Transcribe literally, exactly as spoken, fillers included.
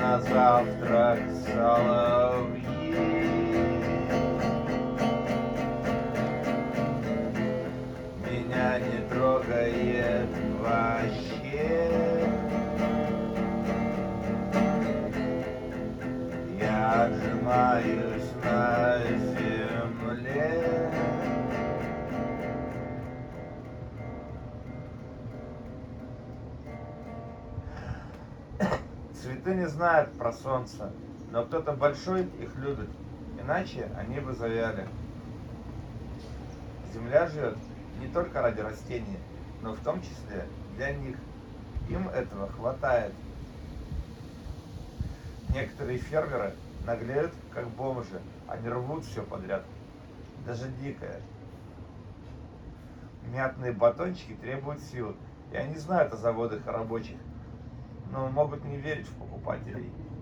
на завтрак соловьи. Меня не трогает вообще. Я отжимаюсь на земле. Цветы не знают про солнце, но кто-то большой их любит, иначе они бы завяли. Земля живет не только ради растений, но в том числе для них. Им этого хватает. Некоторые фермеры наглеют, как бомжи, они рвут все подряд, даже дикое. Мятные батончики требуют сил, и они знают о заводах и рабочих, но могут не верить в покупателей.